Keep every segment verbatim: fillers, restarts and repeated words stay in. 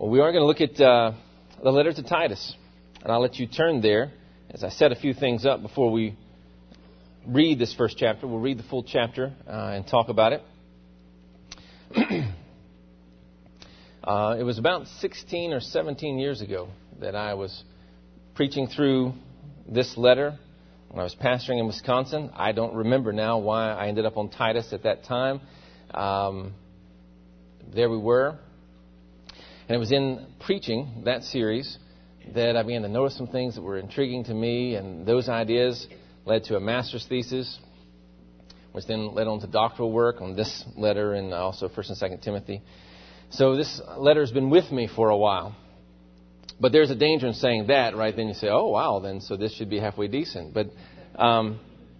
Well, we are going to look at uh, the letter to Titus, and I'll let you turn there as I set a few things up before we read this first chapter. We'll read the full chapter uh, and talk about it. uh, it was about sixteen or seventeen years ago that I was preaching through this letter when I was pastoring in Wisconsin. I don't remember now why I ended up on Titus at that time. Um, there we were. And it was in preaching that series that I began to notice some things that were intriguing to me, and those ideas led to a master's thesis, which then led on to doctoral work on this letter and also First and Second Timothy. So this letter has been with me for a while. But there's a danger in saying that, right? Then you say, oh, wow, then so this should be halfway decent. But um,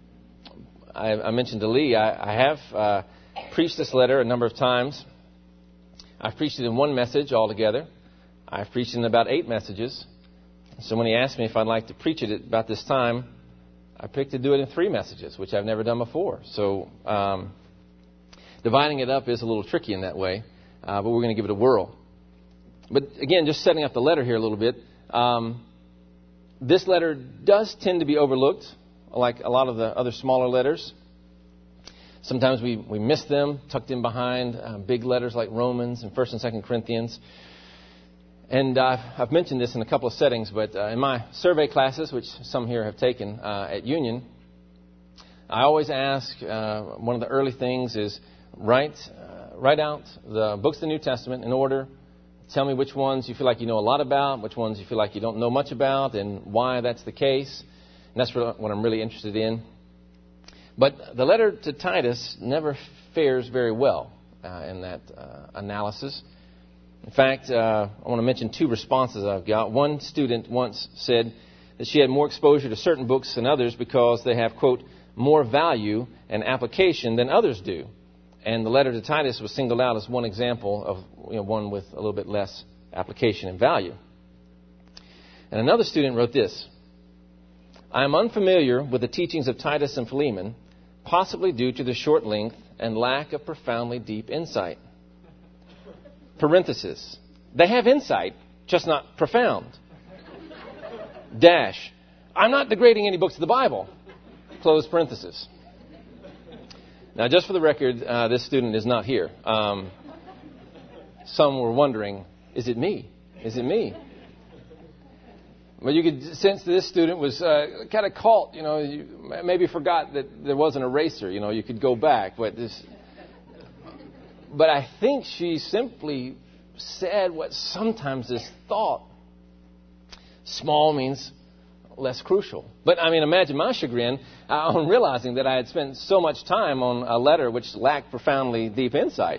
I, I mentioned to Lee, I, I have uh, preached this letter a number of times. I've preached it in one message altogether. I've preached it in about eight messages. So when he asked me if I'd like to preach it at about this time, I picked to do it in three messages, which I've never done before. So um, dividing it up is a little tricky in that way, uh, but we're going to give it a whirl. But again, just setting up the letter here a little bit, um, this letter does tend to be overlooked, like a lot of the other smaller letters. Sometimes we, we miss them, tucked in behind uh, big letters like Romans and First and Second Corinthians. And uh, I've mentioned this in a couple of settings, but uh, in my survey classes, which some here have taken uh, at Union, I always ask, uh, one of the early things is write, uh, write out the books of the New Testament in order. Tell me which ones you feel like you know a lot about, which ones you feel like you don't know much about, and why that's the case. And that's what I'm really interested in. But the letter to Titus never fares very well uh, in that uh, analysis. In fact, uh, I want to mention two responses I've got. One student once said that she had more exposure to certain books than others because they have, quote, more value and application than others do. And the letter to Titus was singled out as one example of you know, one with a little bit less application and value. And another student wrote this: I am unfamiliar with the teachings of Titus and Philemon, possibly due to the short length and lack of profoundly deep insight. Parenthesis. They have insight, just not profound. Dash. I'm not degrading any books of the Bible. Close parenthesis. Now, just for the record, uh, this student is not here. Um, some were wondering, is it me? Is it me? Well, you could sense that this student was uh, kind of caught, you know, you maybe forgot that there was an eraser, you know, you could go back. But this, but I think she simply said what sometimes is thought. Small means less crucial. But, I mean, imagine my chagrin uh, on realizing that I had spent so much time on a letter which lacked profoundly deep insight.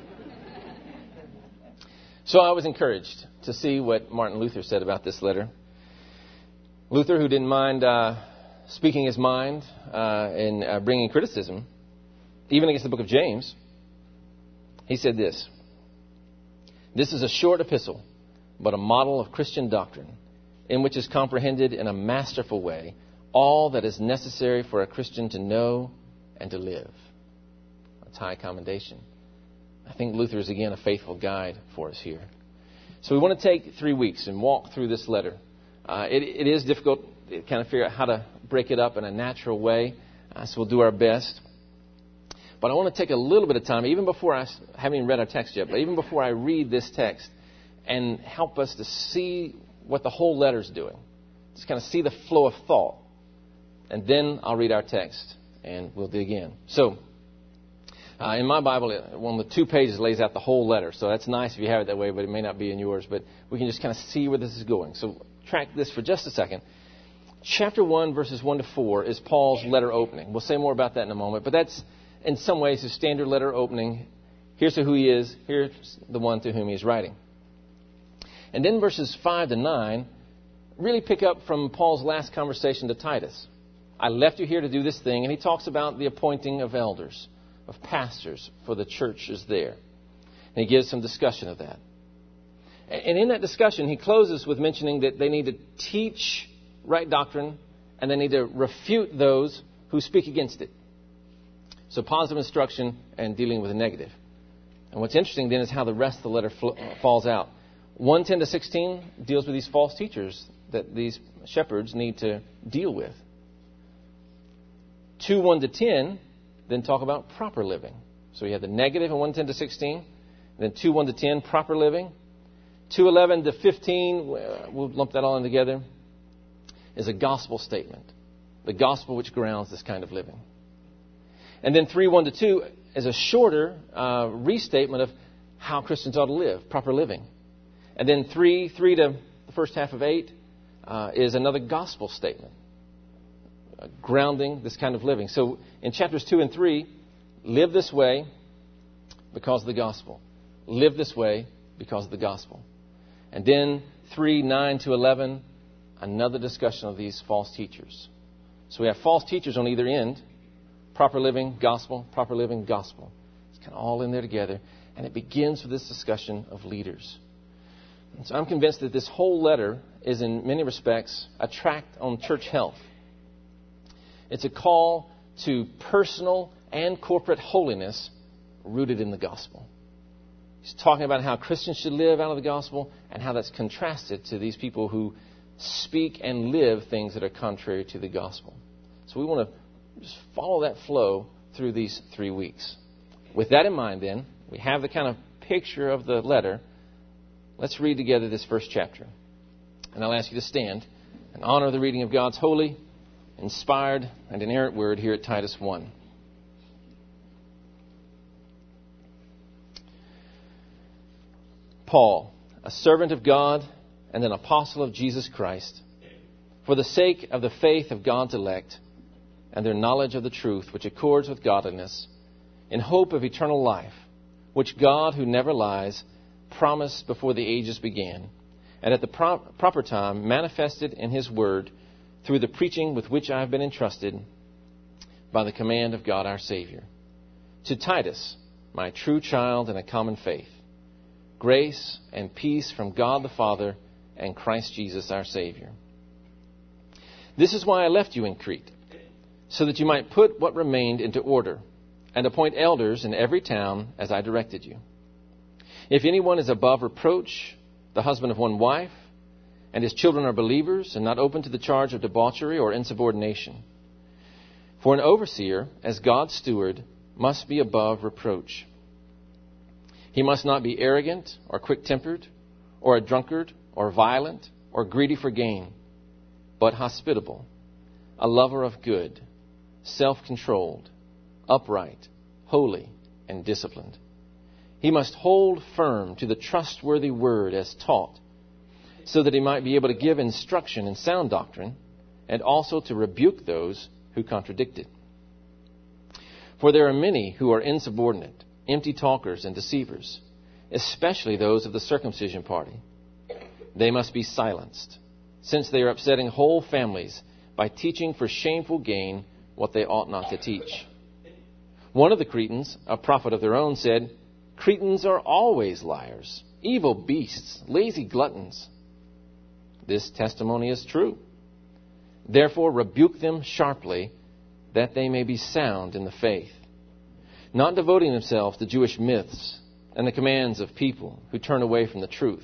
So I was encouraged to see what Martin Luther said about this letter. Luther, who didn't mind uh, speaking his mind uh, and uh, bringing criticism, even against the book of James, he said this: This is a short epistle, but a model of Christian doctrine, in which is comprehended in a masterful way all that is necessary for a Christian to know and to live. That's high commendation. I think Luther is, again, a faithful guide for us here. So we want to take three weeks and walk through this letter. Uh, it, it is difficult to kind of figure out how to break it up in a natural way, uh, so we'll do our best. But I want to take a little bit of time, even before I, I haven't even read our text yet, but even before I read this text, and help us to see what the whole letter is doing. Just kind of see the flow of thought. And then I'll read our text, and we'll dig in. So, uh, in my Bible, one of the two pages lays out the whole letter. So that's nice if you have it that way, but it may not be in yours. But we can just kind of see where this is going. So track this for just a second. Chapter one, verses one to four is Paul's letter opening. We'll say more about that in a moment. But that's, in some ways, his standard letter opening. Here's who he is. Here's the one to whom he is writing. And then verses five to nine really pick up from Paul's last conversation to Titus. I left you here to do this thing. And he talks about the appointing of elders, of pastors for the churches there. And he gives some discussion of that. And in that discussion, he closes with mentioning that they need to teach right doctrine and they need to refute those who speak against it. So positive instruction and dealing with the negative. And what's interesting then is how the rest of the letter fl- falls out. one ten to sixteen deals with these false teachers that these shepherds need to deal with. two one to ten then talk about proper living. So you have the negative in one ten to sixteen. Then two one to ten, proper living. two eleven to fifteen, we'll lump that all in together, is a gospel statement. The gospel which grounds this kind of living. And then three one to two is a shorter uh, restatement of how Christians ought to live, proper living. And then three, three to the first half of eight uh, is another gospel statement, uh, grounding this kind of living. So in chapters two and three, live this way because of the gospel. Live this way because of the gospel. And then three, nine to eleven, another discussion of these false teachers. So we have false teachers on either end. Proper living, gospel, proper living, gospel. It's kind of all in there together. And it begins with this discussion of leaders. And so I'm convinced that this whole letter is in many respects a tract on church health. It's a call to personal and corporate holiness rooted in the gospel. He's talking about how Christians should live out of the gospel and how that's contrasted to these people who speak and live things that are contrary to the gospel. So we want to just follow that flow through these three weeks. With that in mind, then, we have the kind of picture of the letter. Let's read together this first chapter. And I'll ask you to stand and honor the reading of God's holy, inspired, and inerrant word here at Titus one. Paul, a servant of God and an apostle of Jesus Christ, for the sake of the faith of God's elect and their knowledge of the truth which accords with godliness, in hope of eternal life, which God, who never lies, promised before the ages began, and at the pro- proper time manifested in His word through the preaching with which I have been entrusted by the command of God our Savior. To Titus, my true child in a common faith, grace and peace from God the Father and Christ Jesus our Savior. This is why I left you in Crete, so that you might put what remained into order, and appoint elders in every town as I directed you. If anyone is above reproach, the husband of one wife, and his children are believers and not open to the charge of debauchery or insubordination. For an overseer, as God's steward, must be above reproach. He must not be arrogant or quick-tempered or a drunkard or violent or greedy for gain, but hospitable, a lover of good, self-controlled, upright, holy, and disciplined. He must hold firm to the trustworthy word as taught, so that he might be able to give instruction in sound doctrine and also to rebuke those who contradict it. For there are many who are insubordinate, empty talkers and deceivers, especially those of the circumcision party. They must be silenced, since they are upsetting whole families by teaching for shameful gain what they ought not to teach. One of the Cretans, a prophet of their own, said, Cretans are always liars, evil beasts, lazy gluttons. This testimony is true. Therefore rebuke them sharply, that they may be sound in the faith, not devoting themselves to Jewish myths and the commands of people who turn away from the truth.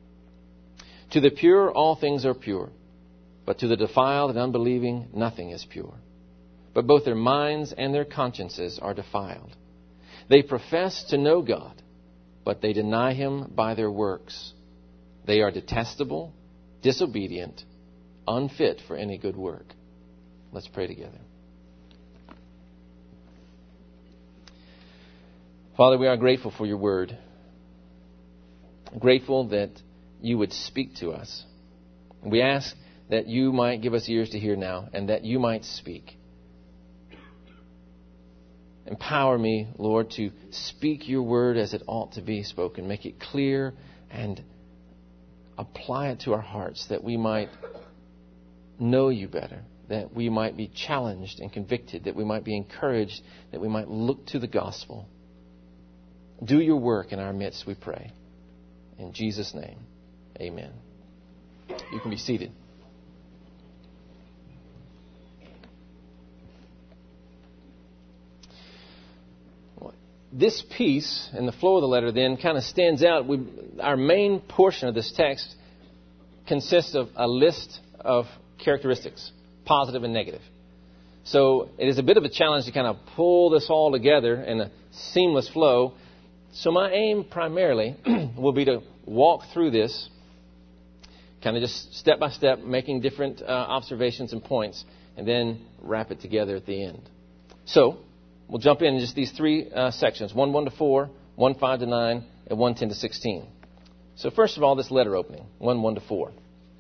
To the pure all things are pure, but to the defiled and unbelieving nothing is pure. But both their minds and their consciences are defiled. They profess to know God, but they deny Him by their works. They are detestable, disobedient, unfit for any good work. Let's pray together. Father, we are grateful for your word. Grateful that you would speak to us. We ask that you might give us ears to hear now and that you might speak. Empower me, Lord, to speak your word as it ought to be spoken. Make it clear and apply it to our hearts that we might know you better, that we might be challenged and convicted, that we might be encouraged, that we might look to the gospel. Do your work in our midst, we pray. In Jesus' name, amen. You can be seated. this piece and the flow of the letter then kind of stands out. We, our main portion of this text consists of a list of characteristics, positive and negative. So it is a bit of a challenge to kind of pull this all together in a seamless flow. So my aim primarily will be to walk through this, kind of just step by step, making different uh, observations and points, and then wrap it together at the end. So we'll jump in just these three uh, sections, one one to four, one five to nine, and one ten to sixteen. So first of all, this letter opening, one one to four.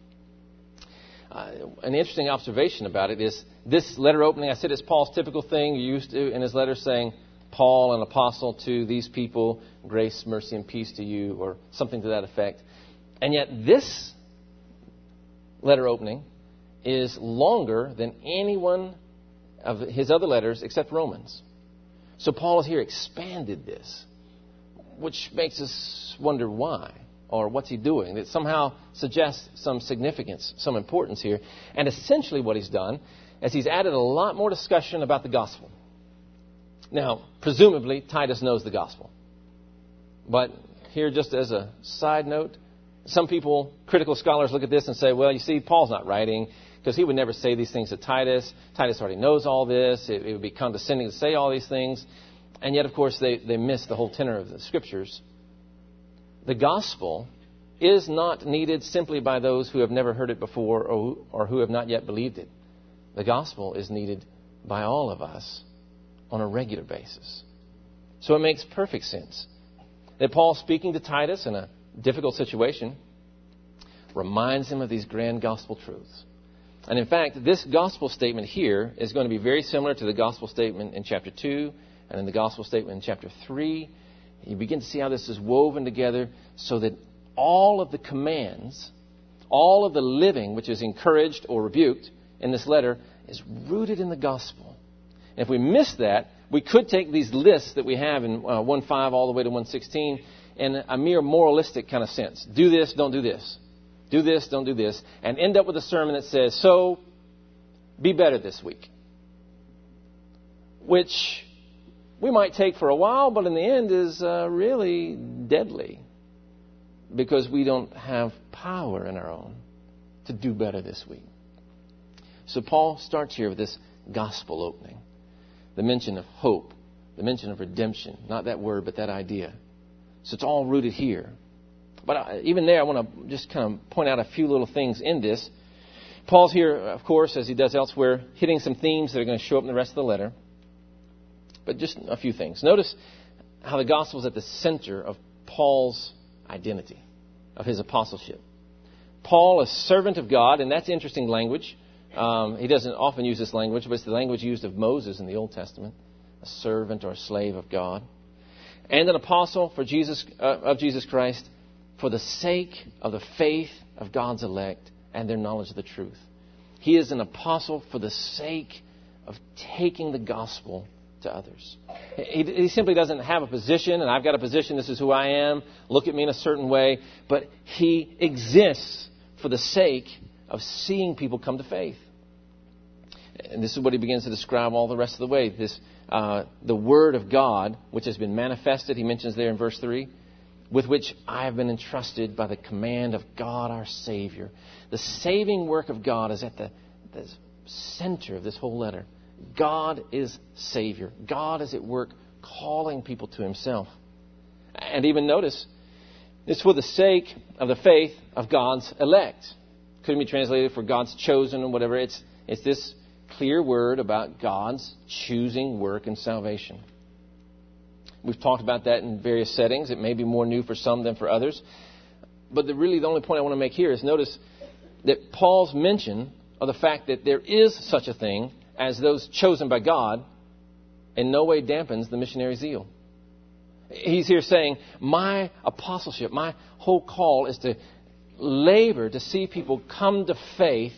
Uh, an interesting observation about it is this letter opening, I said it's Paul's typical thing. He used to, in his letter, saying, Paul, an apostle to these people, grace, mercy, and peace to you, or something to that effect. And yet this letter opening is longer than any one of his other letters except Romans. So Paul has here expanded this, which makes us wonder why. Or what's he doing? That somehow suggests some significance, some importance here. And essentially what he's done is he's added a lot more discussion about the gospel. Now, presumably, Titus knows the gospel. But here, just as a side note, some people, critical scholars, look at this and say, well, you see, Paul's not writing because he would never say these things to Titus. Titus already knows all this. It, it would be condescending to say all these things. And yet, of course, they, they miss the whole tenor of the Scriptures. The gospel is not needed simply by those who have never heard it before or, or who have not yet believed it. The gospel is needed by all of us on a regular basis. So it makes perfect sense that Paul, speaking to Titus in a difficult situation, reminds him of these grand gospel truths. And in fact, this gospel statement here is going to be very similar to the gospel statement in chapter two and in the gospel statement in chapter three. You begin to see how this is woven together so that all of the commands, all of the living which is encouraged or rebuked in this letter is rooted in the gospel. And if we miss that, we could take these lists that we have in uh, one five all the way to one sixteen in a mere moralistic kind of sense. Do this, don't do this. Do this, don't do this. And end up with a sermon that says, so, be better this week. Which we might take for a while, but in the end is uh, really deadly because we don't have power in our own to do better this week. So Paul starts here with this gospel opening, the mention of hope, the mention of redemption, not that word, but that idea. So it's all rooted here. But I, even there, I want to just kind of point out a few little things in this. Paul's here, of course, as he does elsewhere, hitting some themes that are going to show up in the rest of the letter. But just a few things. Notice how the gospel is at the center of Paul's identity, of his apostleship. Paul, a servant of God, and that's interesting language. Um, he doesn't often use this language, but it's the language used of Moses in the Old Testament, a servant or a slave of God. And an apostle for Jesus uh, of Jesus Christ for the sake of the faith of God's elect and their knowledge of the truth. He is an apostle for the sake of taking the gospel to others. He, he simply doesn't have a position, and I've got a position, this is who I am, look at me in a certain way, but he exists for the sake of seeing people come to faith. And this is what he begins to describe all the rest of the way. This, uh, the Word of God, which has been manifested, he mentions there in verse three, with which I have been entrusted by the command of God our Savior. The saving work of God is at the, the center of this whole letter. God is Savior. God is at work calling people to Himself. And even notice, it's for the sake of the faith of God's elect. Couldn't be translated for God's chosen or whatever. It's, it's this clear word about God's choosing work in salvation. We've talked about that in various settings. It may be more new for some than for others. But the, really the only point I want to make here is notice that Paul's mention of the fact that there is such a thing as those chosen by God in no way dampens the missionary zeal. He's here saying, my apostleship, my whole call is to labor to see people come to faith.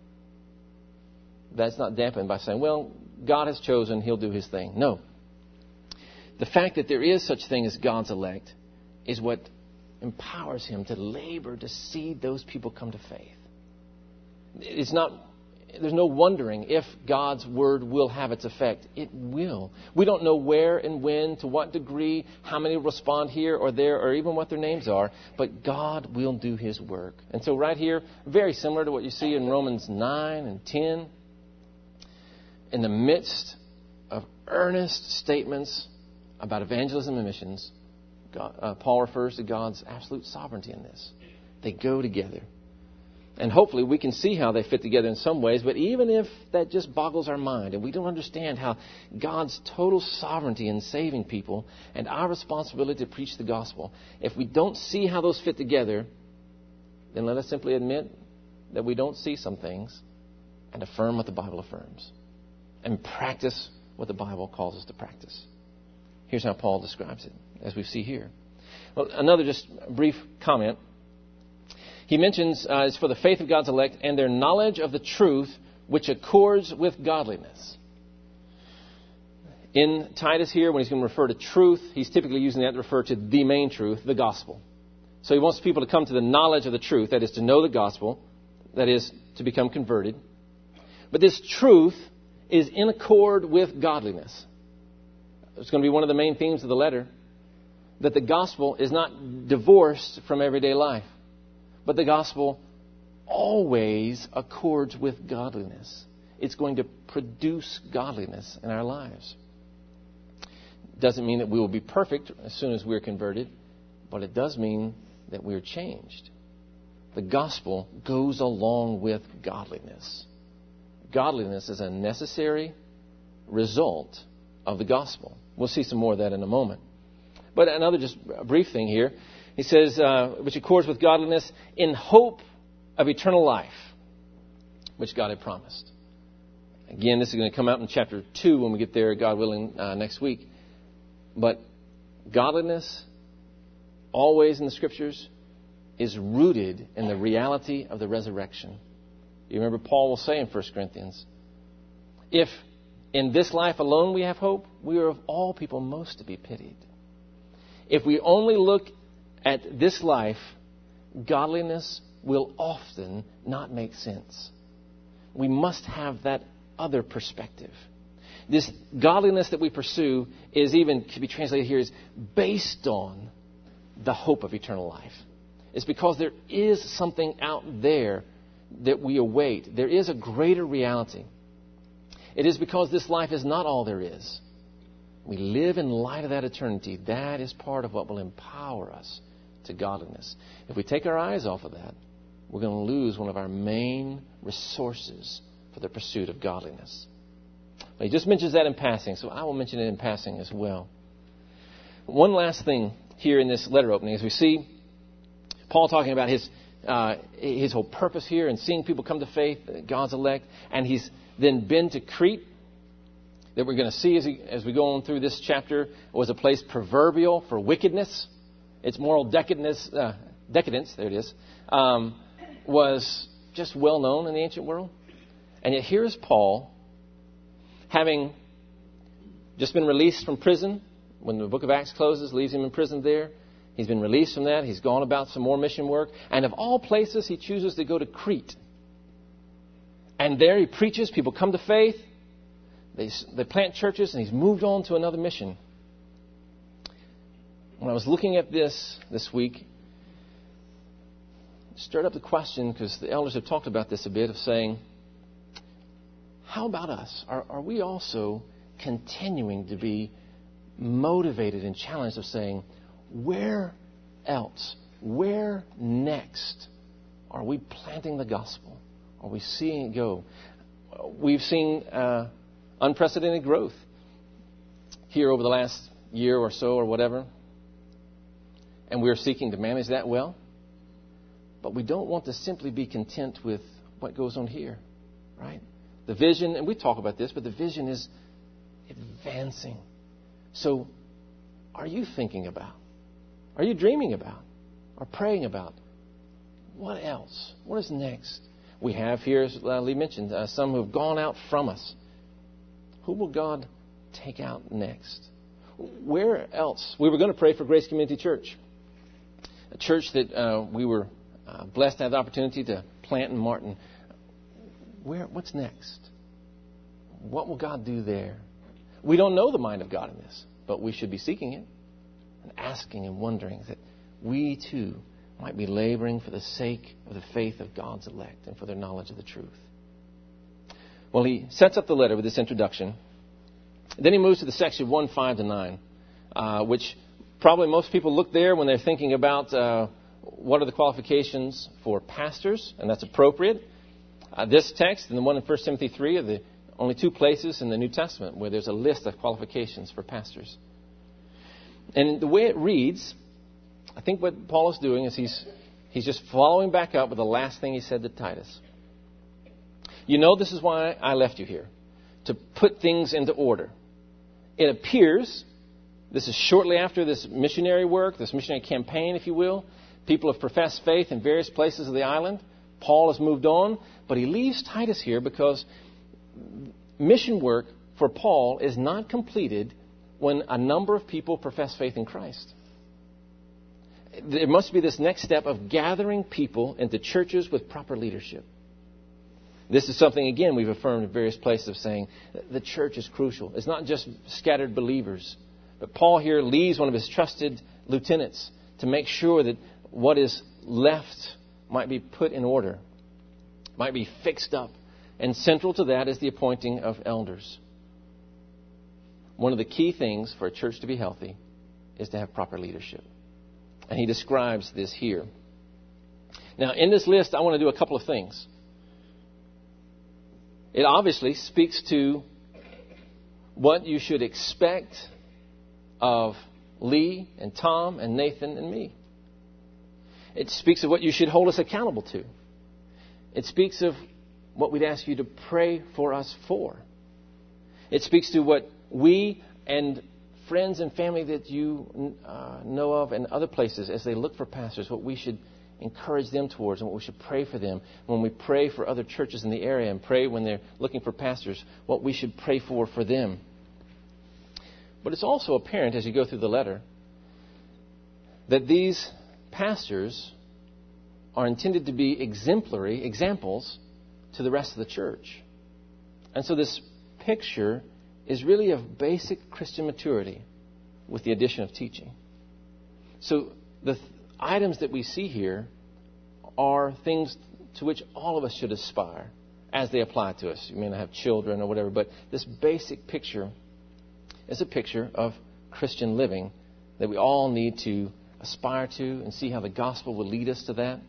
That's not dampened by saying, well, God has chosen, He'll do His thing. No. The fact that there is such thing as God's elect is what empowers him to labor to see those people come to faith. It's not there's no wondering if God's Word will have its effect. It will. We don't know where and when, to what degree, how many will respond here or there, or even what their names are. But God will do His work. And so right here, very similar to what you see in Romans nine and ten, in the midst of earnest statements about evangelism and missions, God, uh, Paul refers to God's absolute sovereignty in this. They go together. And hopefully we can see how they fit together in some ways, but even if that just boggles our mind and we don't understand how God's total sovereignty in saving people and our responsibility to preach the gospel, if we don't see how those fit together, then let us simply admit that we don't see some things and affirm what the Bible affirms and practice what the Bible calls us to practice. Here's how Paul describes it, as we see here. Well, another just brief comment. He mentions uh, it's for the faith of God's elect and their knowledge of the truth which accords with godliness. In Titus here, when he's going to refer to truth, he's typically using that to refer to the main truth, the gospel. So he wants people to come to the knowledge of the truth, that is to know the gospel, that is to become converted. But this truth is in accord with godliness. It's going to be one of the main themes of the letter, that the gospel is not divorced from everyday life. But the gospel always accords with godliness. It's going to produce godliness in our lives. Doesn't mean that we will be perfect as soon as we're converted, but it does mean that we're changed. The gospel goes along with godliness. Godliness is a necessary result of the gospel. We'll see some more of that in a moment. But another just brief thing here. He says, uh, which accords with godliness in hope of eternal life, which God had promised. Again, this is going to come out in chapter two when we get there, God willing, uh, next week. But godliness, always in the Scriptures, is rooted in the reality of the resurrection. You remember Paul will say in First Corinthians, if in this life alone we have hope, we are of all people most to be pitied. If we only look at this life, godliness will often not make sense. We must have that other perspective. This godliness that we pursue is even, can be translated here, is based on the hope of eternal life. It's because there is something out there that we await. There is a greater reality. It is because this life is not all there is. We live in light of that eternity. That is part of what will empower us to godliness. If we take our eyes off of that, we're going to lose one of our main resources for the pursuit of godliness. Well, he just mentions that in passing, so I will mention it in passing as well. One last thing here in this letter opening, as we see Paul talking about his uh, his whole purpose here and seeing people come to faith, God's elect, and he's then been to Crete, that we're going to see as, he, as we go on through this chapter, was a place proverbial for wickedness. Its moral decadence, uh, decadence, there it is, um, was just well known in the ancient world. And yet here is Paul, having just been released from prison. When the book of Acts closes, leaves him in prison there. He's been released from that. He's gone about some more mission work. And of all places, he chooses to go to Crete. And there he preaches. People come to faith. They, they plant churches, and he's moved on to another mission. When I was looking at this this week, it stirred up the question, because the elders have talked about this a bit, of saying, how about us? Are, are we also continuing to be motivated and challenged of saying, where else, where next are we planting the gospel? Are we seeing it go? We've seen uh, unprecedented growth here over the last year or so or whatever. And we're seeking to manage that well. But we don't want to simply be content with what goes on here, right? The vision, and we talk about this, but the vision is advancing. So are you thinking about, are you dreaming about, or praying about, what else? What is next? We have here, as Lee mentioned, uh, some who have gone out from us. Who will God take out next? Where else? We were going to pray for Grace Community Church, a church that uh, we were uh, blessed to have the opportunity to plant in Martin. where, what's next? What will God do there? We don't know the mind of God in this, but we should be seeking it and asking and wondering that we too might be laboring for the sake of the faith of God's elect and for their knowledge of the truth. Well, he sets up the letter with this introduction. Then he moves to the section one, five to nine, uh, which probably most people look there when they're thinking about uh, what are the qualifications for pastors, and that's appropriate. Uh, this text and the one in First Timothy three are the only two places in the New Testament where there's a list of qualifications for pastors. And the way it reads, I think what Paul is doing is he's he's just following back up with the last thing he said to Titus. You know, this is why I left you here, to put things into order. It appears, this is shortly after this missionary work, this missionary campaign, if you will. People have professed faith in various places of the island. Paul has moved on, but he leaves Titus here because mission work for Paul is not completed when a number of people profess faith in Christ. There must be this next step of gathering people into churches with proper leadership. This is something, again, we've affirmed in various places of saying the church is crucial. It's not just scattered believers. But Paul here leaves one of his trusted lieutenants to make sure that what is left might be put in order, might be fixed up. And central to that is the appointing of elders. One of the key things for a church to be healthy is to have proper leadership. And he describes this here. Now, in this list, I want to do a couple of things. It obviously speaks to what you should expect of Lee and Tom and Nathan and me. It speaks of what you should hold us accountable to. It speaks of what we'd ask you to pray for us for. It speaks to what we and friends and family that you uh, know of and other places, as they look for pastors, what we should encourage them towards and what we should pray for them. When we pray for other churches in the area and pray when they're looking for pastors, what we should pray for for them. But it's also apparent as you go through the letter that these pastors are intended to be exemplary examples to the rest of the church. And so this picture is really of basic Christian maturity with the addition of teaching. So the th- items that we see here are things to which all of us should aspire as they apply to us. You may not have children or whatever, but this basic picture is a picture of Christian living that we all need to aspire to and see how the gospel will lead us to that.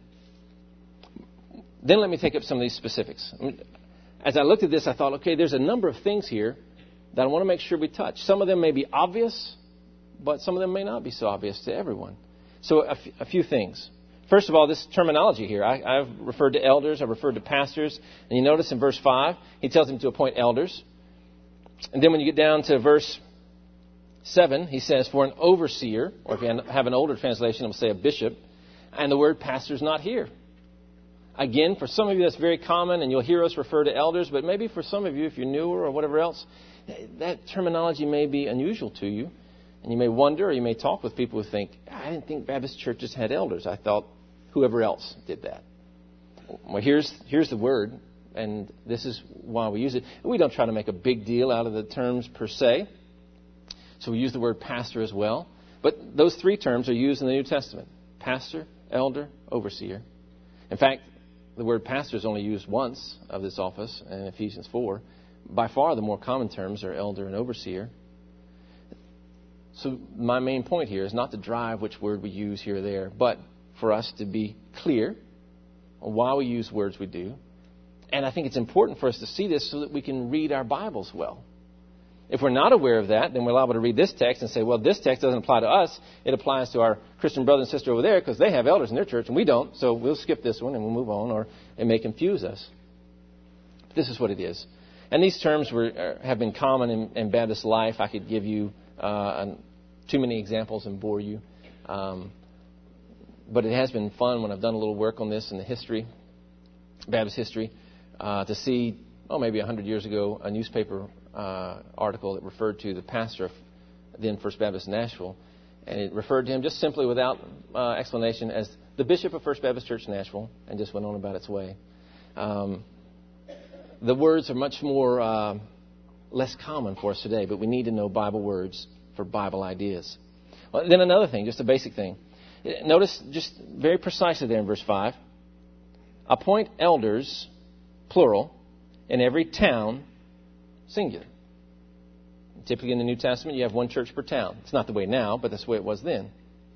Then let me take up some of these specifics. As I looked at this, I thought, okay, there's a number of things here that I want to make sure we touch. Some of them may be obvious, but some of them may not be so obvious to everyone. So a, f- a few things. First of all, this terminology here. I, I've referred to elders. I've referred to pastors. And you notice in verse five, he tells them to appoint elders. And then when you get down to verse seven, he says, for an overseer, or if you have an older translation, it will say a bishop. And the word pastor is not here. Again, for some of you, that's very common, and you'll hear us refer to elders. But maybe for some of you, if you're newer or whatever else, that terminology may be unusual to you. And you may wonder, or you may talk with people who think, I didn't think Baptist churches had elders. I thought whoever else did that. Well, here's here's the word, and this is why we use it. We don't try to make a big deal out of the terms per se. So we use the word pastor as well. But those three terms are used in the New Testament. Pastor, elder, overseer. In fact, the word pastor is only used once of this office in Ephesians four. By far, the more common terms are elder and overseer. So my main point here is not to drive which word we use here or there, but for us to be clear on why we use words we do. And I think it's important for us to see this so that we can read our Bibles well. If we're not aware of that, then we're liable to read this text and say, well, this text doesn't apply to us. It applies to our Christian brother and sister over there because they have elders in their church and we don't. So we'll skip this one and we'll move on, or it may confuse us. This is what it is. And these terms were have been common in, in Baptist life. I could give you uh, an, too many examples and bore you. Um, but it has been fun when I've done a little work on this in the history, Baptist history, uh, to see, oh, maybe one hundred years ago, a newspaper uh, article that referred to the pastor of then First Baptist Nashville. And it referred to him just simply without uh, explanation as the bishop of First Baptist Church Nashville, and just went on about its way. Um, the words are much more uh, less common for us today, but we need to know Bible words for Bible ideas. Well, then another thing, just a basic thing. Notice just very precisely there in verse five. Appoint elders, plural, in every town, singular. Typically in the New Testament, you have one church per town. It's not the way now, but that's the way it was then.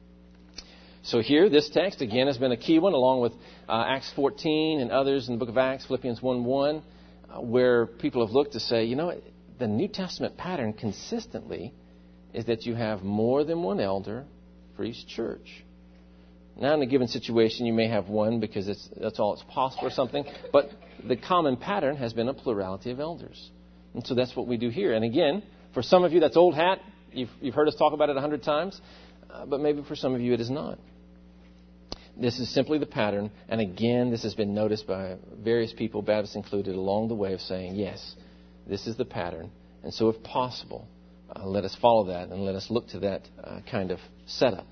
So here, this text, again, has been a key one, along with uh, Acts fourteen and others in the book of Acts, Philippians one one, uh, where people have looked to say, you know, the New Testament pattern consistently is that you have more than one elder for each church. Now, in a given situation, you may have one because it's, that's all it's possible or something. But the common pattern has been a plurality of elders. And so that's what we do here. And again, for some of you, that's old hat. You've, you've heard us talk about it a hundred times. Uh, but maybe for some of you, it is not. This is simply the pattern. And again, this has been noticed by various people, Baptists included, along the way of saying, yes, this is the pattern. And so if possible, uh, let us follow that and let us look to that uh, kind of setup.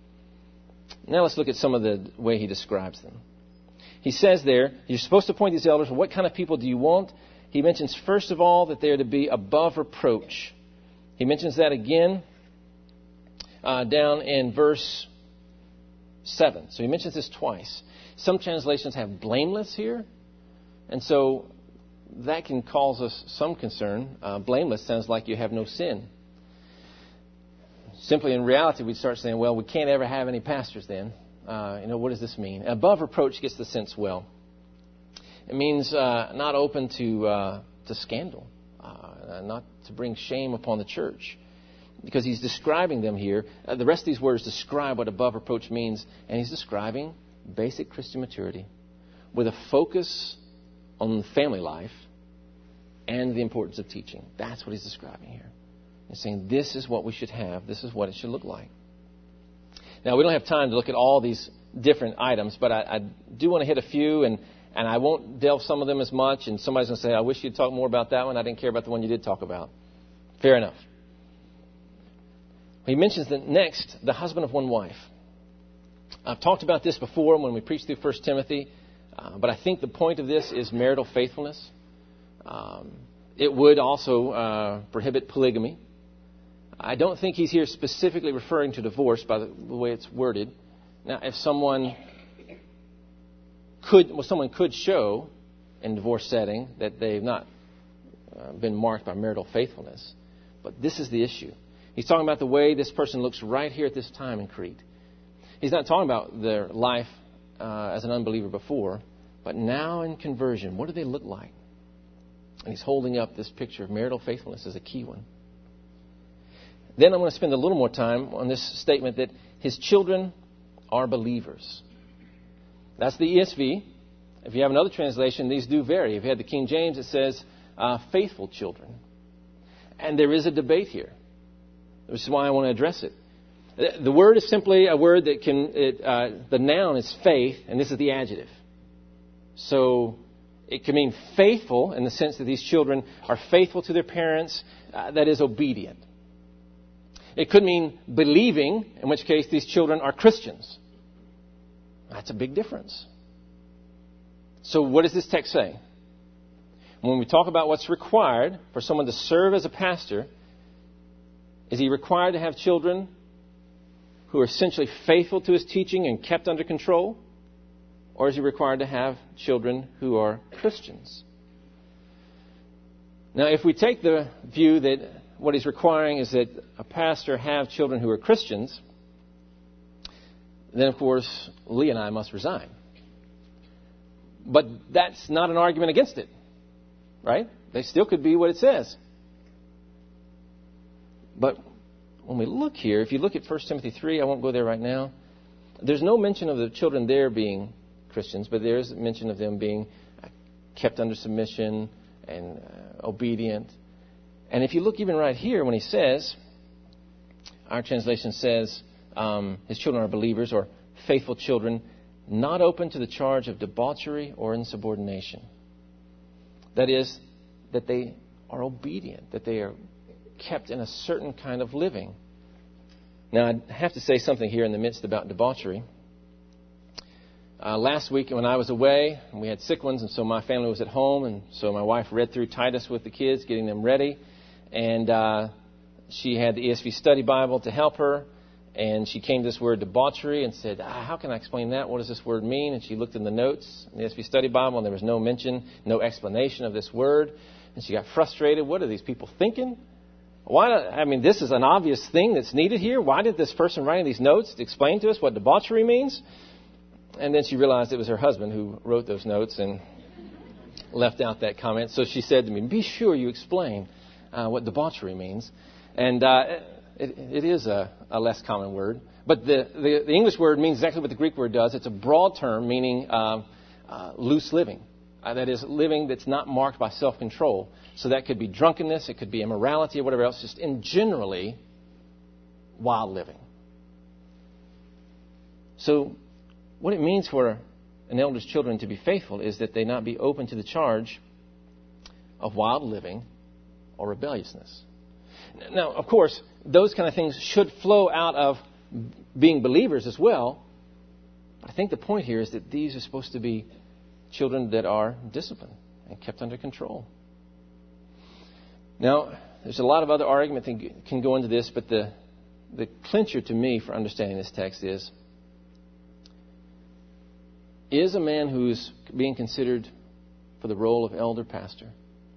Now let's look at some of the way he describes them. He says there, you're supposed to appoint these elders. What kind of people do you want? He mentions, first of all, that they are to be above reproach. He mentions that again uh, down in verse seven. So he mentions this twice. Some translations have blameless here. And so that can cause us some concern. Uh, blameless sounds like you have no sin. Simply, in reality, we'd start saying, well, we can't ever have any pastors then. Uh, you know, what does this mean? Above reproach gets the sense well. It means uh, not open to uh, to scandal, uh, not to bring shame upon the church. Because he's describing them here. Uh, the rest of these words describe what above reproach means. And he's describing basic Christian maturity with a focus on family life and the importance of teaching. That's what he's describing here. He's saying this is what we should have. This is what it should look like. Now, we don't have time to look at all these different items, but I, I do want to hit a few, and, and I won't delve some of them as much. And somebody's going to say, I wish you'd talk more about that one. I didn't care about the one you did talk about. Fair enough. He mentions that next, the husband of one wife. I've talked about this before when we preached through First Timothy, uh, but I think the point of this is marital faithfulness. Um, it would also uh, prohibit polygamy. I don't think he's here specifically referring to divorce by the, the way it's worded. Now, if someone could, well, someone could show in divorce setting that they've not uh, been marked by marital faithfulness, but this is the issue. He's talking about the way this person looks right here at this time in Crete. He's not talking about their life uh, as an unbeliever before, but now in conversion, what do they look like? And he's holding up this picture of marital faithfulness as a key one. Then I'm going to spend a little more time on this statement that his children are believers. That's the E S V. If you have another translation, these do vary. If you have the King James, it says uh, faithful children. And there is a debate here. This is why I want to address it. The word is simply a word that can, it, uh, the noun is faith, and this is the adjective. So it can mean faithful in the sense that these children are faithful to their parents, uh, that is obedient. It could mean believing, in which case these children are Christians. That's a big difference. So what does this text say? When we talk about what's required for someone to serve as a pastor, is he required to have children who are essentially faithful to his teaching and kept under control? Or is he required to have children who are Christians? Now, if we take the view that what he's requiring is that a pastor have children who are Christians, then, of course, Lee and I must resign. But that's not an argument against it, right? They still could be what it says. But when we look here, if you look at First Timothy three, I won't go there right now, there's no mention of the children there being Christians, but there is mention of them being kept under submission and uh, obedient. And if you look even right here when he says, our translation says, um, his children are believers or faithful children, not open to the charge of debauchery or insubordination. That is, that they are obedient, that they are kept in a certain kind of living. Now, I have to say something here in the midst about debauchery. uh, last week when I was away, and we had sick ones, and so my family was at home, and so my wife read through Titus with the kids, getting them ready. And uh, she had the E S V Study Bible to help her. And she came to this word debauchery and said, ah, how can I explain that? What does this word mean? And she looked in the notes in the E S V Study Bible, and there was no mention, no explanation of this word. And she got frustrated. What are these people thinking? Why? I mean, this is an obvious thing that's needed here. Why did this person writing these notes explain to us what debauchery means? And then she realized it was her husband who wrote those notes and left out that comment. So she said to me, be sure you explain uh, what debauchery means. And uh, it, it is a, a less common word. But the, the, the English word means exactly what the Greek word does. It's a broad term meaning uh, uh, loose living. Uh, that is, living that's not marked by self-control. So that could be drunkenness, it could be immorality or whatever else, just in generally wild living. So what it means for an elder's children to be faithful is that they not be open to the charge of wild living or rebelliousness. Now, of course, those kind of things should flow out of being believers as well. But I think the point here is that these are supposed to be children that are disciplined and kept under control. Now, there's a lot of other argument that can go into this, but the, the clincher to me for understanding this text is, is a man who's being considered for the role of elder pastor,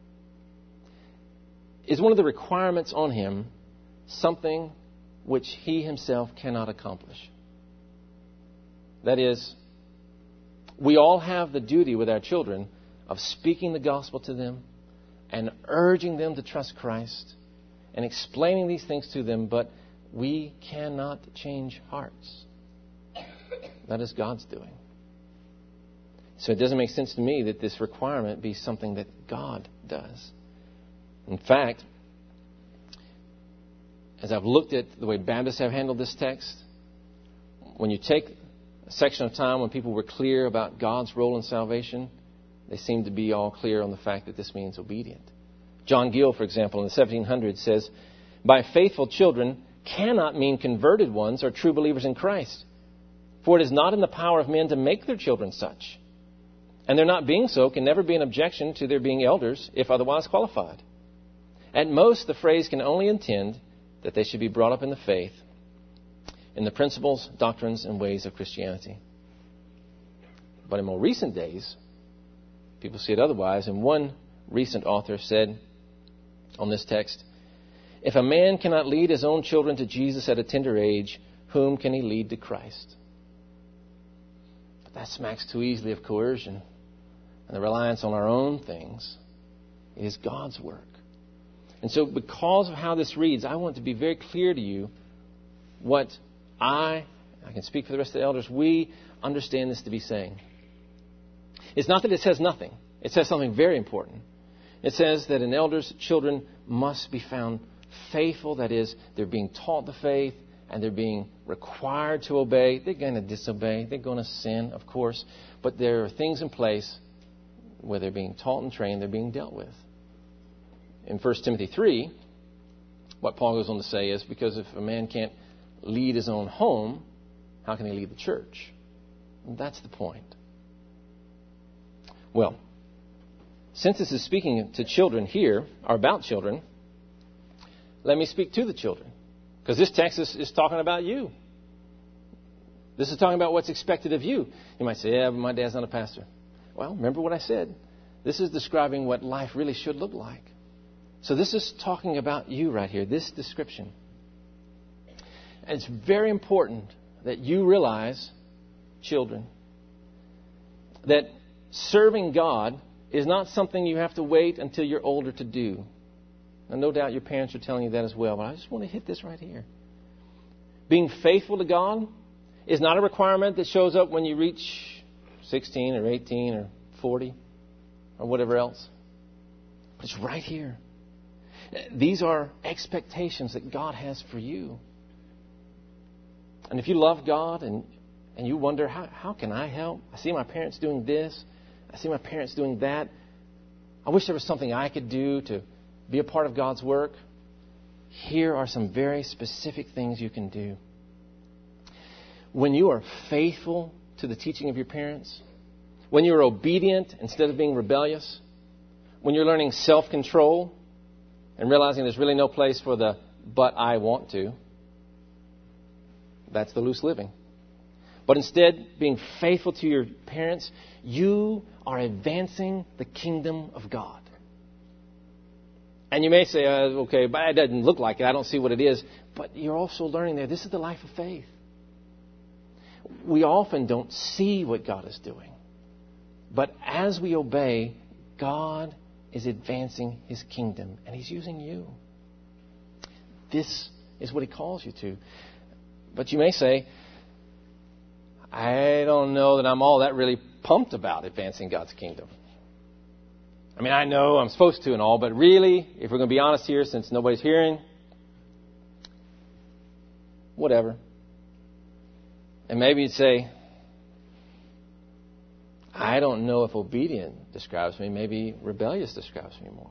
is one of the requirements on him something which he himself cannot accomplish? That is, we all have the duty with our children of speaking the gospel to them and urging them to trust Christ and explaining these things to them, but we cannot change hearts. That is God's doing. So it doesn't make sense to me that this requirement be something that God does. In fact, as I've looked at the way Baptists have handled this text, when you take a section of time when people were clear about God's role in salvation, they seem to be all clear on the fact that this means obedient. John Gill, for example, in the seventeen hundreds says, by faithful children cannot mean converted ones or true believers in Christ. For it is not in the power of men to make their children such. And their not being so can never be an objection to their being elders, if otherwise qualified. At most, the phrase can only intend that they should be brought up in the faith, in the principles, doctrines, and ways of Christianity. But in more recent days, people see it otherwise. And one recent author said on this text, if a man cannot lead his own children to Jesus at a tender age, whom can he lead to Christ? But that smacks too easily of coercion and the reliance on our own things. It is God's work. And so because of how this reads, I want to be very clear to you what I, I can speak for the rest of the elders, we understand this to be saying. It's not that it says nothing. It says something very important. It says that an elder's children must be found faithful. That is, they're being taught the faith and they're being required to obey. They're going to disobey. They're going to sin, of course. But there are things in place where they're being taught and trained, they're being dealt with. In First Timothy three, what Paul goes on to say is, because if a man can't lead his own home, how can he lead the church? And that's the point. Well, since this is speaking to children here, or about children, let me speak to the children. Because this text is, is talking about you. This is talking about what's expected of you. You might say, yeah, but my dad's not a pastor. Well, remember what I said. This is describing what life really should look like. So this is talking about you right here, this description. And it's very important that you realize, children, that serving God is not something you have to wait until you're older to do. And no doubt your parents are telling you that as well, but I just want to hit this right here. Being faithful to God is not a requirement that shows up when you reach sixteen or eighteen or forty or whatever else. But it's right here. These are expectations that God has for you. And if you love God and, and you wonder, how, how can I help? I see my parents doing this. I see my parents doing that. I wish there was something I could do to be a part of God's work. Here are some very specific things you can do. When you are faithful to the teaching of your parents, when you're obedient instead of being rebellious, when you're learning self-control and realizing there's really no place for the "but I want to," that's the loose living. But instead, being faithful to your parents, you are advancing the kingdom of God. And you may say, uh, okay, but it doesn't look like it. I don't see what it is. But you're also learning there, this is the life of faith. We often don't see what God is doing. But as we obey, God is advancing His kingdom. And He's using you. This is what He calls you to. But you may say, I don't know that I'm all that really pumped about advancing God's kingdom. I mean, I know I'm supposed to and all, but really, if we're going to be honest here, since nobody's hearing, whatever. And maybe you'd say, I don't know if obedient describes me. Maybe rebellious describes me more.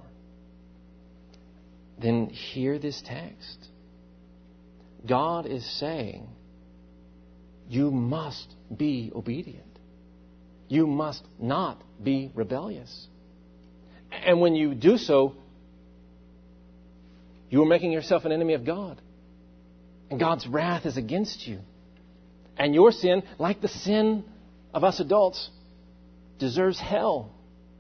Then hear this text. God is saying, you must be obedient. You must not be rebellious. And when you do so, you are making yourself an enemy of God. And God's wrath is against you. And your sin, like the sin of us adults, deserves hell.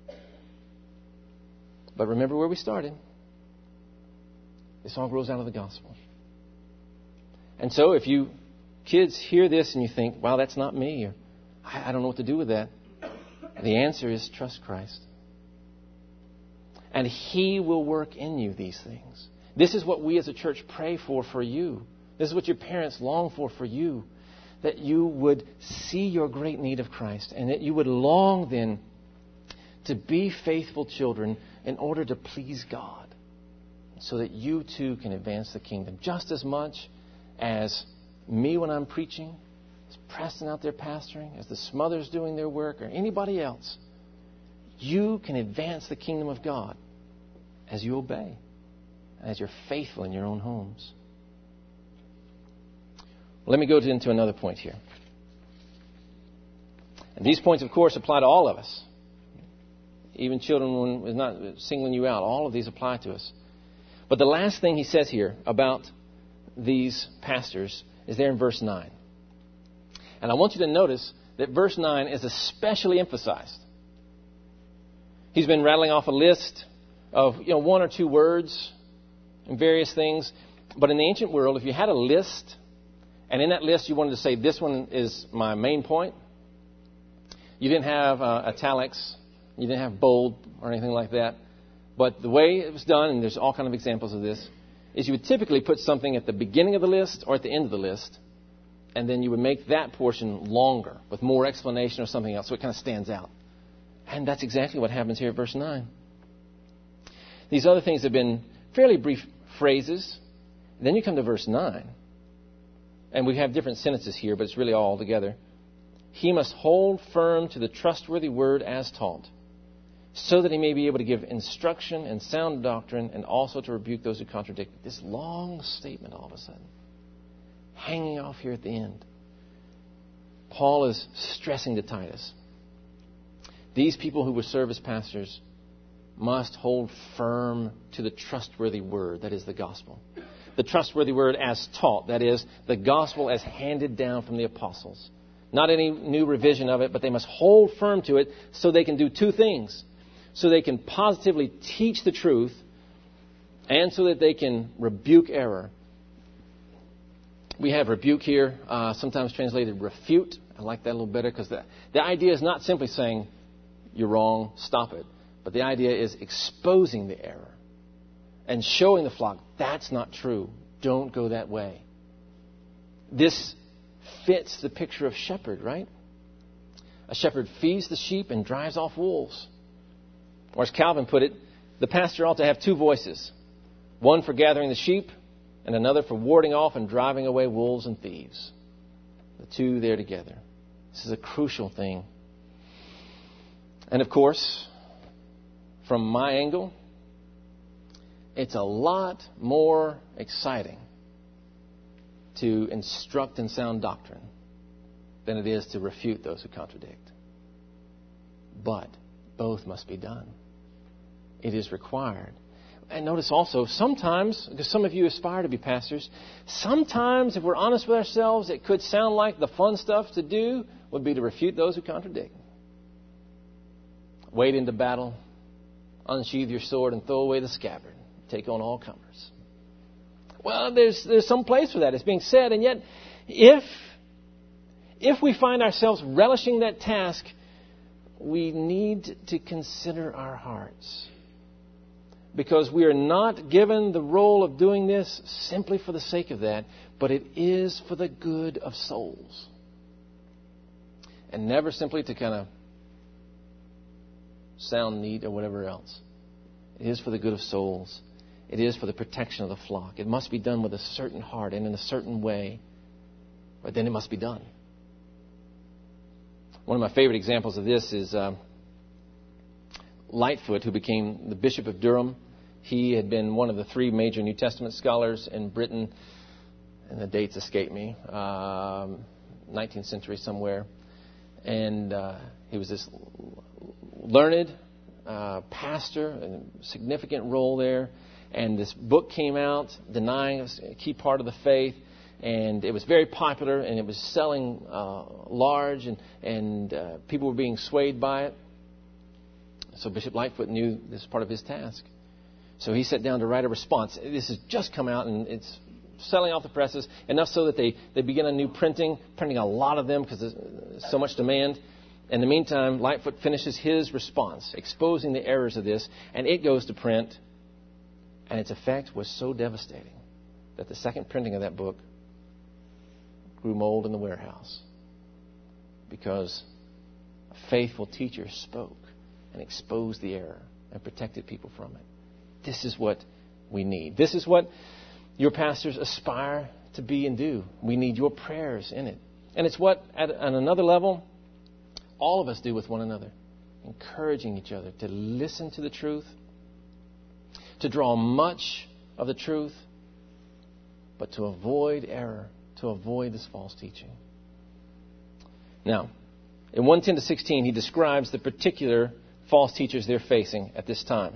But remember where we started. This all grows out of the gospel. And so if you kids hear this and you think, wow, that's not me, or I don't know what to do with that, the answer is trust Christ. And He will work in you these things. This is what we as a church pray for for you. This is what your parents long for for you. That you would see your great need of Christ and that you would long then to be faithful children in order to please God. So that you too can advance the kingdom just as much as me when I'm preaching, as Preston out there pastoring, as the Smothers doing their work, or anybody else. You can advance the kingdom of God as you obey, as you're faithful in your own homes. Let me go into another point here. And these points, of course, apply to all of us. Even children, when it's not singling you out, all of these apply to us. But the last thing he says here about these pastors is there in verse nine. And I want you to notice that verse nine is especially emphasized. He's been rattling off a list of, you know, one or two words and various things. But in the ancient world, if you had a list, and in that list you wanted to say, this one is my main point, you didn't have uh, italics, you didn't have bold or anything like that. But the way it was done, and there's all kinds of examples of this, is you would typically put something at the beginning of the list or at the end of the list, and then you would make that portion longer with more explanation or something else, so it kind of stands out. And that's exactly what happens here at verse nine. These other things have been fairly brief phrases. Then you come to verse nine. And we have different sentences here, but it's really all together. He must hold firm to the trustworthy word as taught, so that he may be able to give instruction and sound doctrine, and also to rebuke those who contradict it. This long statement all of a sudden, hanging off here at the end. Paul is stressing to Titus, these people who will serve as pastors must hold firm to the trustworthy word, that is the gospel. The trustworthy word as taught, that is the gospel as handed down from the apostles. Not any new revision of it, but they must hold firm to it so they can do two things. So they can positively teach the truth and so that they can rebuke error. We have rebuke here, uh, sometimes translated refute. I like that a little better because the, the idea is not simply saying, you're wrong, stop it. But the idea is exposing the error and showing the flock, that's not true. Don't go that way. This fits the picture of shepherd, right? A shepherd feeds the sheep and drives off wolves. Or as Calvin put it, the pastor ought to have two voices. One for gathering the sheep and another for warding off and driving away wolves and thieves. The two there together. This is a crucial thing. And of course, from my angle, it's a lot more exciting to instruct in sound doctrine than it is to refute those who contradict. But both must be done. It is required. And notice also, sometimes, because some of you aspire to be pastors, sometimes, if we're honest with ourselves, it could sound like the fun stuff to do would be to refute those who contradict. Wade into battle, unsheathe your sword, and throw away the scabbard. Take on all comers. Well, there's there's some place for that. It's being said, and yet, if if we find ourselves relishing that task, we need to consider our hearts. Because we are not given the role of doing this simply for the sake of that, but it is for the good of souls. And never simply to kind of sound neat or whatever else. It is for the good of souls. It is for the protection of the flock. It must be done with a certain heart and in a certain way, but then it must be done. One of my favorite examples of this is um, Lightfoot, who became the Bishop of Durham. He had been one of the three major New Testament scholars in Britain, and the dates escape me, um, nineteenth century somewhere. And uh, he was this learned uh, pastor, a significant role there. And this book came out denying a key part of the faith. And it was very popular, and it was selling uh, large, and, and uh, people were being swayed by it. So Bishop Lightfoot knew this was part of his task. So he sat down to write a response. This has just come out, and it's selling off the presses, enough so that they, they begin a new printing, printing a lot of them because there's so much demand. In the meantime, Lightfoot finishes his response, exposing the errors of this, and it goes to print. And its effect was so devastating that the second printing of that book grew mold in the warehouse because a faithful teacher spoke and exposed the error and protected people from it. This is what we need. This is what your pastors aspire to be and do. We need your prayers in it. And it's what, at, at another level, all of us do with one another, encouraging each other to listen to the truth, to draw much of the truth, but to avoid error, to avoid this false teaching. Now, in one ten to sixteen, he describes the particular false teachers they're facing at this time.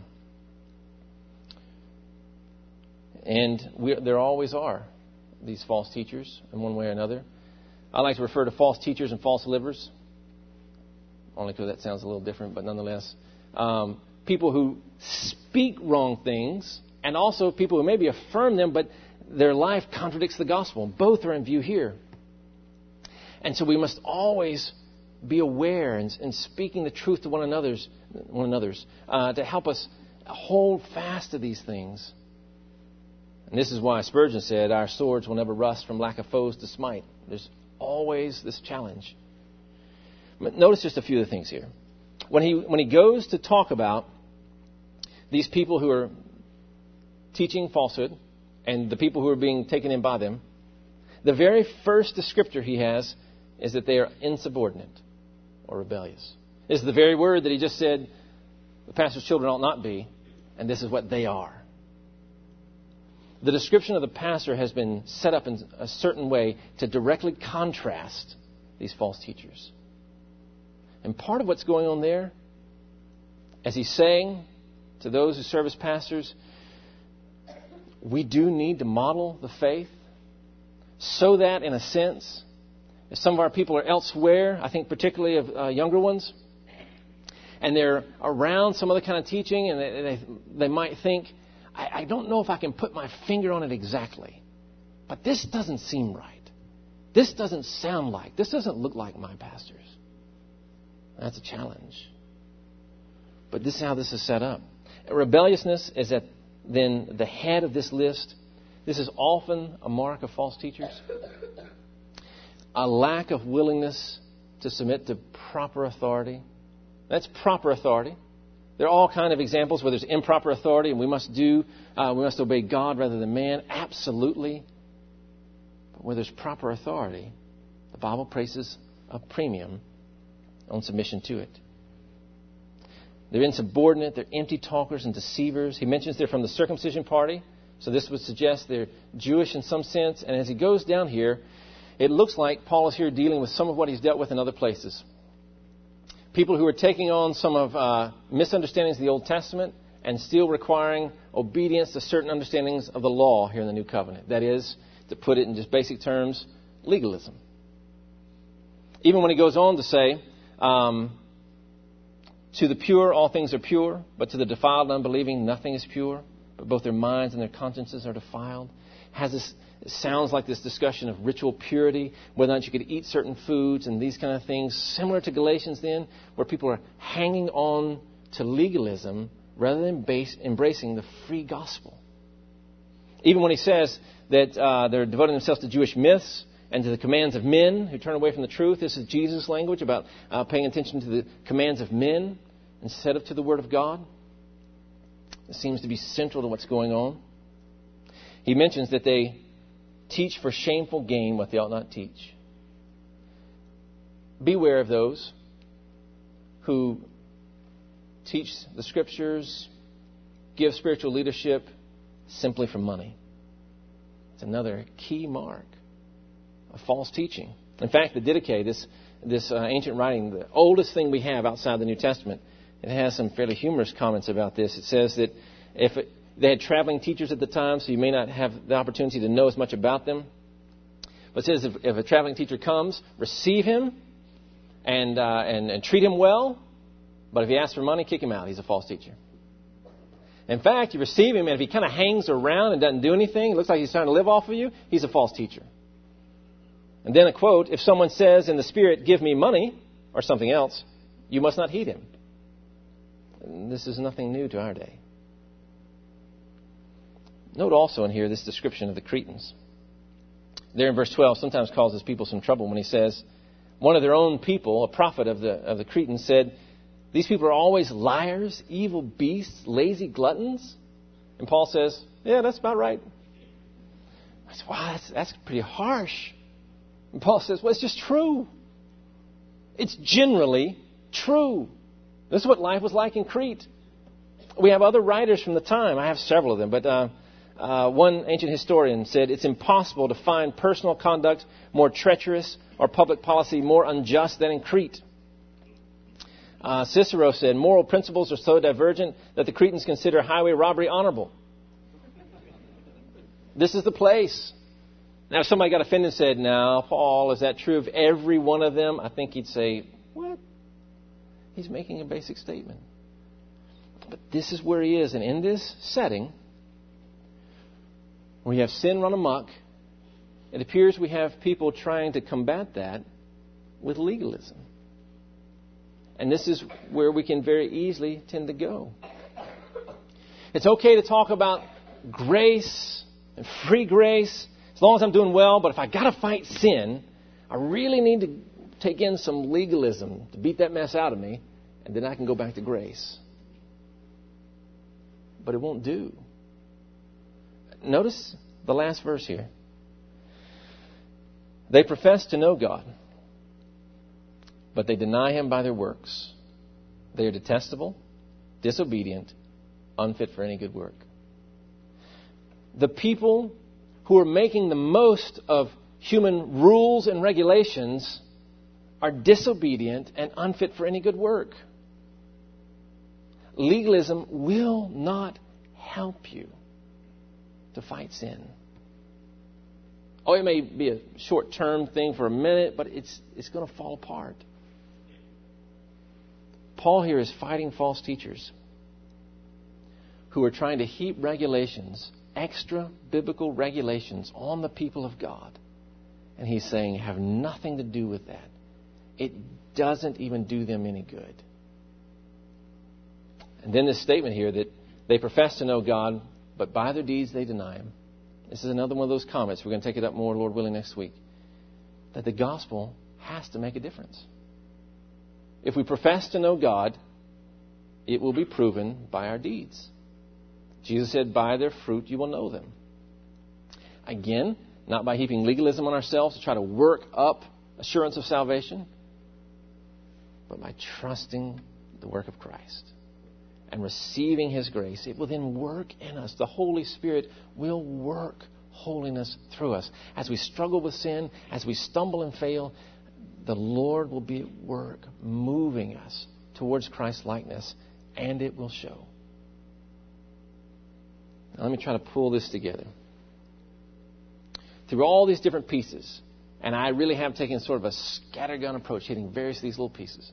And we, there always are these false teachers in one way or another. I like to refer to false teachers and false livers, only because that sounds a little different, but nonetheless. Um, people who speak wrong things, and also people who maybe affirm them, but their life contradicts the gospel. Both are in view here. And so we must always be aware and, and speaking the truth to one another's, one another's uh, to help us hold fast to these things. And this is why Spurgeon said, our swords will never rust from lack of foes to smite. There's always this challenge. But notice just a few of the things here. When he when he goes to talk about these people who are teaching falsehood and the people who are being taken in by them, the very first descriptor he has is that they are insubordinate or rebellious. This is the very word that he just said the pastor's children ought not be, and this is what they are. The description of the pastor has been set up in a certain way to directly contrast these false teachers. And part of what's going on there, as he's saying to those who serve as pastors, we do need to model the faith so that, in a sense, if some of our people are elsewhere, I think particularly of uh, younger ones, and they're around some other kind of teaching, and they, they, they might think, I, I don't know if I can put my finger on it exactly, but this doesn't seem right. This doesn't sound like, this doesn't look like my pastors. That's a challenge. But this is how this is set up. Rebelliousness is at then the head of this list. This is often a mark of false teachers. A lack of willingness to submit to proper authority. That's proper authority. There are all kinds of examples where there's improper authority and we must do, uh, we must obey God rather than man. Absolutely. But where there's proper authority, the Bible places a premium on submission to it. They're insubordinate, they're empty talkers and deceivers. He mentions they're from the circumcision party, so this would suggest they're Jewish in some sense. And as he goes down here, it looks like Paul is here dealing with some of what he's dealt with in other places. People who are taking on some of uh, misunderstandings of the Old Testament and still requiring obedience to certain understandings of the law here in the New Covenant. That is, to put it in just basic terms, legalism. Even when he goes on to say, um, to the pure all things are pure, but to the defiled and unbelieving nothing is pure, but both their minds and their consciences are defiled. Has this, it sounds like this discussion of ritual purity, whether or not you could eat certain foods and these kind of things, similar to Galatians then, where people are hanging on to legalism rather than base, embracing the free gospel. Even when he says that uh, they're devoting themselves to Jewish myths and to the commands of men who turn away from the truth. This is Jesus' language about uh, paying attention to the commands of men instead of to the Word of God. It seems to be central to what's going on. He mentions that they teach for shameful gain what they ought not teach. Beware of those who teach the Scriptures, give spiritual leadership simply for money. It's another key mark of false teaching. In fact, the Didache, this this uh, ancient writing, the oldest thing we have outside the New Testament, it has some fairly humorous comments about this. It says that if it, they had traveling teachers at the time, so you may not have the opportunity to know as much about them. But it says if, if a traveling teacher comes, receive him and, uh, and and treat him well. But if he asks for money, kick him out. He's a false teacher. In fact, you receive him, and if he kind of hangs around and doesn't do anything, it looks like he's trying to live off of you, he's a false teacher. And then a quote, if someone says in the Spirit, give me money, or something else, you must not heed him. And this is nothing new to our day. Note also in here this description of the Cretans. There in verse twelve sometimes causes people some trouble when he says, one of their own people, a prophet of the of the Cretans, said, these people are always liars, evil beasts, lazy gluttons. And Paul says, yeah, that's about right. I said, wow, that's, that's pretty harsh. And Paul says, well, it's just true. It's generally true. This is what life was like in Crete. We have other writers from the time. I have several of them. But uh, uh, one ancient historian said it's impossible to find personal conduct more treacherous or public policy more unjust than in Crete. Uh, Cicero said, moral principles are so divergent that the Cretans consider highway robbery honorable. This is the place. Now, if somebody got offended and said, now, Paul, is that true of every one of them? I think he'd say, what? He's making a basic statement. But this is where he is. And in this setting, where you have sin run amok, it appears we have people trying to combat that with legalism. And this is where we can very easily tend to go. It's okay to talk about grace and free grace as long as I'm doing well, but if I got to fight sin, I really need to take in some legalism to beat that mess out of me, and then I can go back to grace. But it won't do. Notice the last verse here. They profess to know God, but they deny Him by their works. They are detestable, disobedient, unfit for any good work. The people who are making the most of human rules and regulations are disobedient and unfit for any good work. Legalism will not help you to fight sin. Oh, it may be a short-term thing for a minute, but it's it's going to fall apart. Paul here is fighting false teachers who are trying to heap regulations, extra biblical regulations, on the people of God. And he's saying, have nothing to do with that. It doesn't even do them any good. And then this statement here that they profess to know God, but by their deeds they deny Him. This is another one of those comments. We're going to take it up more, Lord willing, next week. That the gospel has to make a difference. If we profess to know God, it will be proven by our deeds. Jesus said, by their fruit you will know them. Again, not by heaping legalism on ourselves to try to work up assurance of salvation, but by trusting the work of Christ and receiving His grace. It will then work in us. The Holy Spirit will work holiness through us. As we struggle with sin, as we stumble and fail, the Lord will be at work moving us towards Christ's likeness, and it will show. Now, let me try to pull this together. Through all these different pieces, and I really have taken sort of a scattergun approach, hitting various of these little pieces.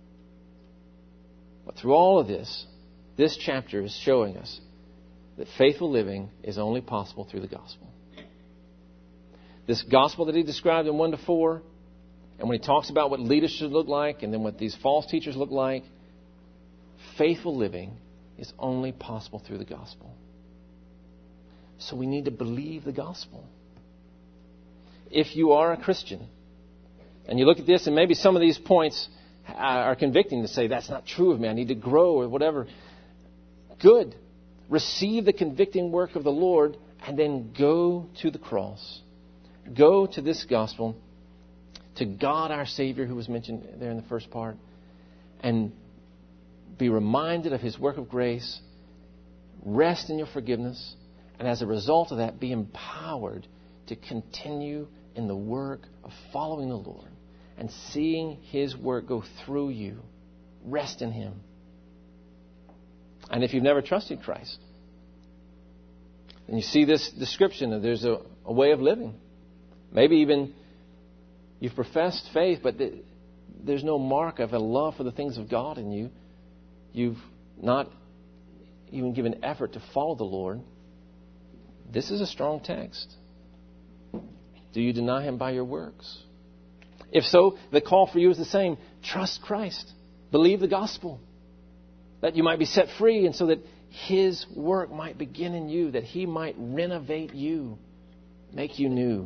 But through all of this, this chapter is showing us that faithful living is only possible through the gospel. This gospel that he described in one to four, and when he talks about what leaders should look like, and then what these false teachers look like, faithful living is only possible through the gospel. So we need to believe the gospel. If you are a Christian, and you look at this, and maybe some of these points are convicting to say, that's not true of me, I need to grow or whatever. Good. Receive the convicting work of the Lord, and then go to the cross. Go to this gospel, to God our Savior, who was mentioned there in the first part, and be reminded of His work of grace. Rest in your forgiveness, and as a result of that, be empowered to continue in the work of following the Lord and seeing His work go through you. Rest in Him. And if you've never trusted Christ, and you see this description of there's a, a way of living. Maybe even you've professed faith, but the, there's no mark of a love for the things of God in you. You've not even given effort to follow the Lord. This is a strong text. Do you deny Him by your works? If so, the call for you is the same. Trust Christ. Believe the gospel. That you might be set free, and so that His work might begin in you, that He might renovate you, make you new.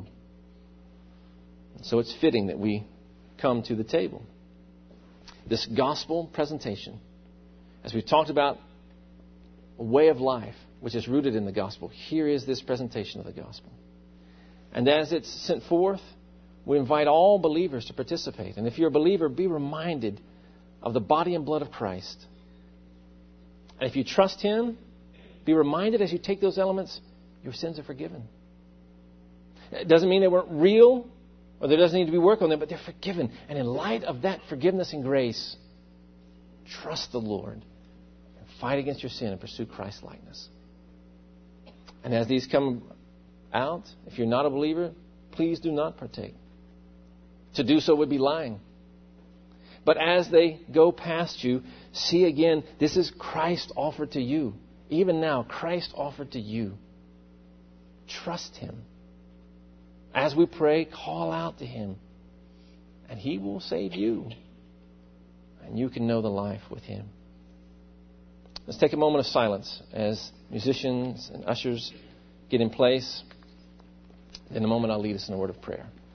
So it's fitting that we come to the table. This gospel presentation, as we've talked about a way of life which is rooted in the gospel, here is this presentation of the gospel. And as it's sent forth, we invite all believers to participate. And if you're a believer, be reminded of the body and blood of Christ. And if you trust Him, be reminded as you take those elements, your sins are forgiven. It doesn't mean they weren't real, or there doesn't need to be work on them, but they're forgiven. And in light of that forgiveness and grace, trust the Lord and fight against your sin and pursue Christ's likeness. And as these come out, if you're not a believer, please do not partake. To do so would be lying. But as they go past you, see again, this is Christ offered to you. Even now, Christ offered to you. Trust Him. As we pray, call out to Him. And He will save you. And you can know the life with Him. Let's take a moment of silence as musicians and ushers get in place. In a moment, I'll lead us in a word of prayer.